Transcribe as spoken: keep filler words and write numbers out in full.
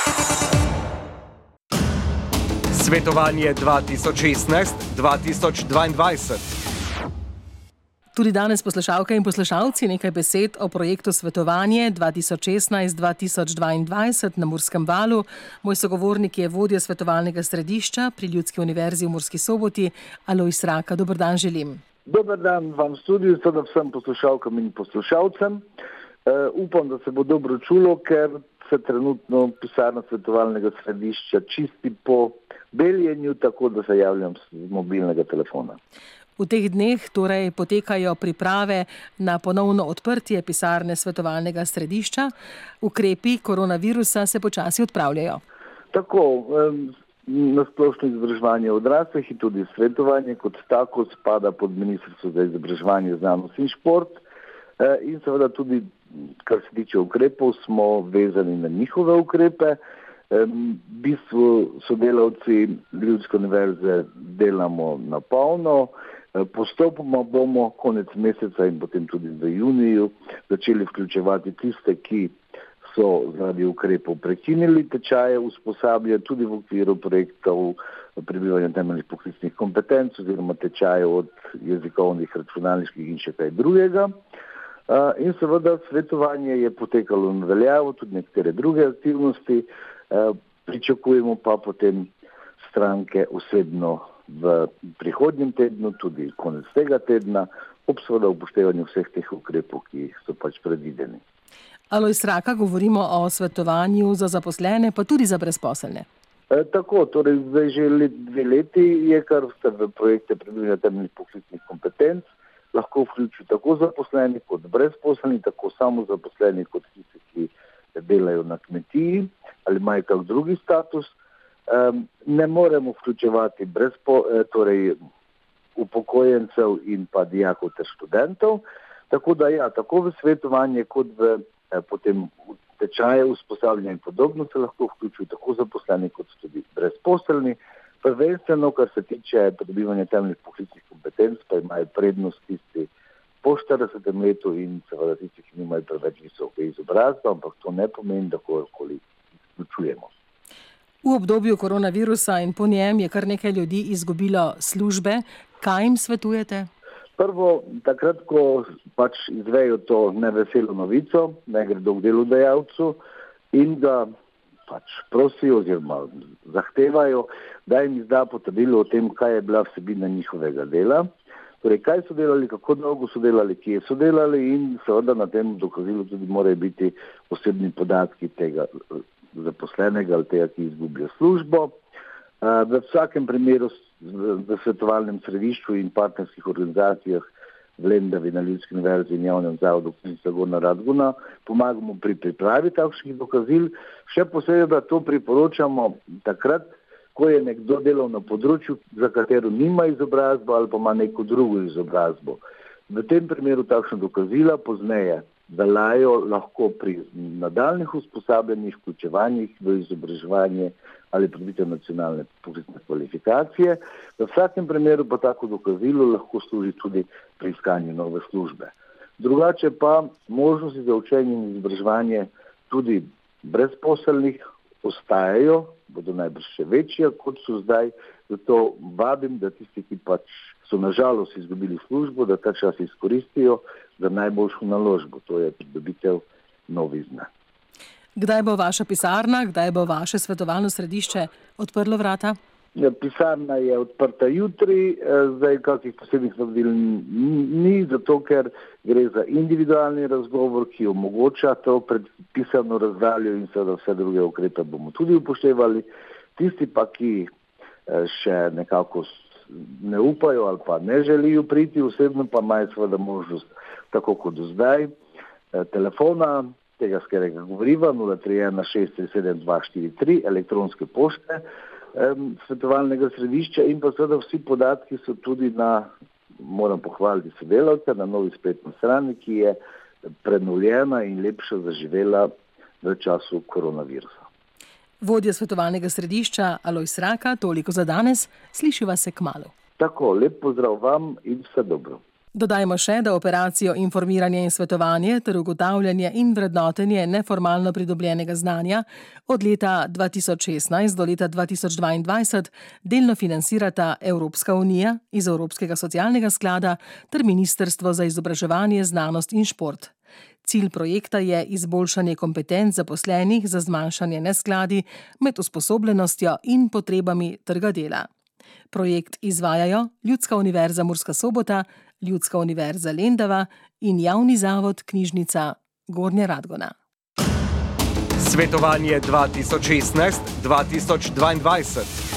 Svetovanje dva tisoč šestnajst dva tisoč dvaindvajset. Tudi danes, poslušalke in poslušalci, nekaj besed o projektu Svetovanje dva tisoč šestnajst dva tisoč dvaindvajset na Murskem Valu. Moj sogovornik je vodja svetovalnega središča pri Ljudski univerzi v Murski Soboti, Alojz Raka. Dober dan želim. Dober dan vam v studiu, seveda vsem poslušalkam in poslušalcem. Uh, upam, da se bo dobro čulo, ker se trenutno pisarna svetovalnega središča čisti po beljenju, tako da se javljam z mobilnega telefona. V teh dneh torej potekajo priprave na ponovno odprtje pisarne svetovalnega središča. Ukrepi koronavirusa se počasi odpravljajo. Tako, na splošno izobraževanje odraslih in tudi svetovanje kot tako spada pod Ministrstvo za izobraževanje, znanost in šport. In seveda tudi, kar se tiče ukrepov, smo vezani na njihove ukrepe. V bistvu sodelavci Ljudske univerze delamo na polno. Postopoma bomo konec meseca in potem tudi v juniju začeli vključevati tiste, ki so zaradi ukrepov prekinili tečaje, usposabljajo tudi v okviru projektov pridobivanja temeljnih poklicnih kompetenc oziroma tečajev od jezikovnih, računalniških in še kaj drugega. In seveda svetovanje je potekalo na veljavo, tudi nekatere druge aktivnosti. Pričakujemo pa potem stranke osebno v prihodnjem tednu, tudi konec tega tedna, ob seveda upoštevanju vseh teh ukrepov, ki so pač predvideni. Alojz Raka, govorimo o svetovanju za zaposlene, pa tudi za brezposelne. E, tako, torej zdaj že let, dve leti je, kar ste v projekte pridobivanja temeljnih poklicnih kompetenc, lahko vključujo tako zaposleni kot brezposelni, tako samozaposleni kot tisti, ki delajo na kmetiji ali imajo kak drugi status. Um, ne moremo vključevati brezpo, torej upokojencev in pa dijakov ter študentov. Tako da ja, tako v svetovanje kot v eh, potem tečaje, usposabljanja in podobno se lahko vključujo tako zaposleni kot tudi brezposelni. Prvenstveno, kar se tiče pridobivanja temeljnih poklicnih kompetenc, pa imajo prednost tisti po štiridesetem letu in seveda tisti, ki nimajo preveč visoke izobrazbe, ampak to ne pomeni, da kogarkoli izključujemo. V obdobju koronavirusa in po njem je kar nekaj ljudi izgubilo službe. Kaj jim svetujete? Prvo, takrat, ko pač izvejo to neveselo novico, ne gredo k delodajalcu in ga pač prosijo oziroma zahtevajo, da jim izda potrdilo o tem, kaj je bila vsebina njihovega dela. Torej, kaj so delali, kako dolgo so delali, kje so delali in seveda na tem dokazilu tudi morajo biti osebni podatki tega zaposlenega ali tega, ki izgublja službo. V vsakem primeru v svetovalnem središču in partnerskih organizacijah v Lendavi na Ljudski univerzi in javnem zavodu Knjižnica Gornja Radgona pomagamo pri pripravi takšnih dokazil. Še posebej, da to priporočamo takrat, ko je nekdo delal na področju, za katero nima izobrazbo ali pa ima neko drugo izobrazbo. V tem primeru takšna dokazila pozneje veljajo lahko pri nadaljnih usposabljanjih, vključevanjih v izobraževanje ali pridobitev nacionalne poklicne kvalifikacije. V vsakem primeru pa tako dokazilo lahko služi tudi pri iskanju nove službe. Drugače pa možnosti za učenje in izobraževanje tudi brezposelnih ostajajo, bodo najbrž še večje, kot so zdaj. Zato vabim, da tisti, ki pač so nažalost izgubili službo, da ta čas izkoristijo za najboljšo naložbo, to je pridobitev novih znanj. Kdaj bo vaša pisarna, kdaj bo vaše svetovalno središče odprlo vrata? Ja, pisarna je odprta jutri, zdaj kakih posebnih navodil ni, zato ker gre za individualni razgovor, ki omogoča to predpisano razdaljo in seveda vse druge ukrepe bomo tudi upoštevali. Tisti pa, ki še nekako ne upajo ali pa ne želijo priti osebno, pa imajo seveda možnost, tako kot do zdaj, telefona, tega, s katerega govoriva, nula tri ena šest tri sedem dva štiri tri, elektronske pošte svetovalnega središča in pa seveda vsi podatki so tudi na, moram pohvaliti sodelavca, na novi spletni strani, ki je prenovljena in lepša zaživela v času koronavirusa. Vodja svetovalnega središča Alojz Raka, toliko za danes, slišiva se kmalu. Tako, lep pozdrav vam in vse dobro. Dodajmo še, da operacijo informiranje in svetovanje ter ugotavljanje in vrednotenje neformalno pridobljenega znanja od leta dva tisoč šestnajst do leta dva tisoč dvaindvajset delno financirata Evropska unija iz Evropskega socialnega sklada ter Ministrstvo za izobraževanje, znanost in šport. Cilj projekta je izboljšanje kompetenc zaposlenih za zmanjšanje neskladij med usposobljenostjo in potrebami trga dela. Projekt izvajajo Ljudska univerza Murska Sobota, Ljudska univerza Lendava in javni zavod Knjižnica Gornja Radgona. Svetovanje dva tisoč šestnajst dva tisoč dvaindvajset.